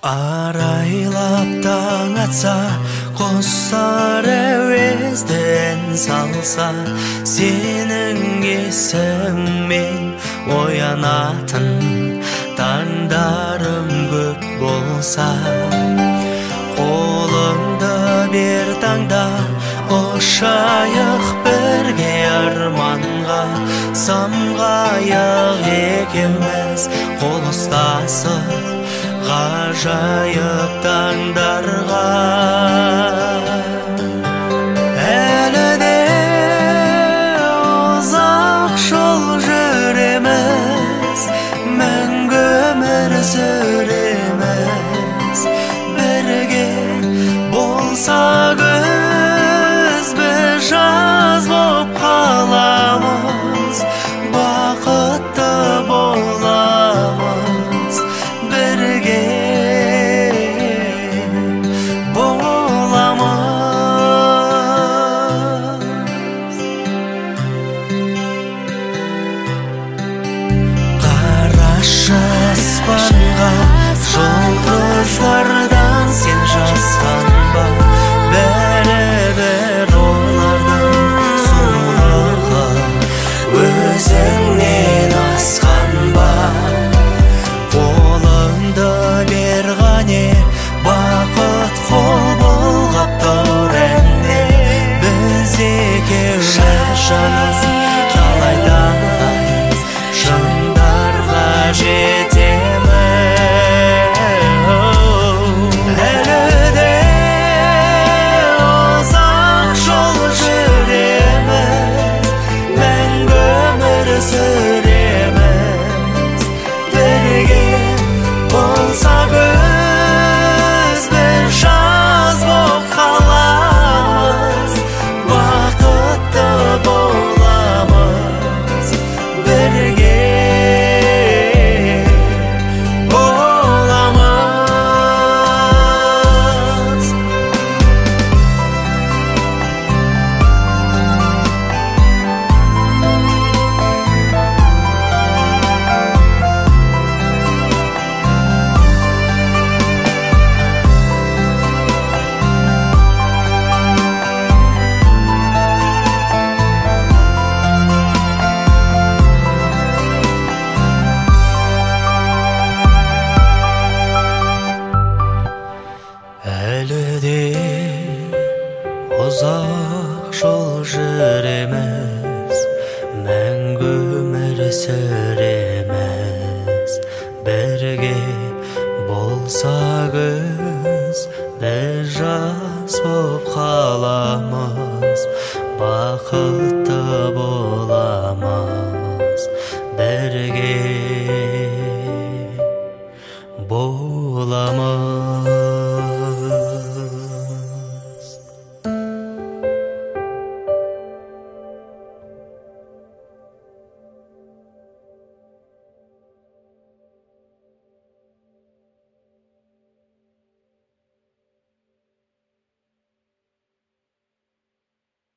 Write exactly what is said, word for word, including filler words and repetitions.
Арайлап таң атса, құстар әуезден салса, сенің есіммен оянатын таңдарым көп болса, қолыңды бер таңда, ұшайық бірге арманға, самғайық екеуміз қол ұстасып ғажайып таңдарға. Әлі де ұзақ жол жүреміз, мәңгі өмір сүреміз, бірге болса күз біз жаз боп қаламыз, бақытты боламыз, бірге боламыз. Қарашы аспанға, жұлдыздардан сен жазған ба, бәрібір олардың сұлулығы өзіңнен асқан ба. Қолыңды бер ғане, бақыт қол бұлғап тұр әнде, біз екеуміз жаным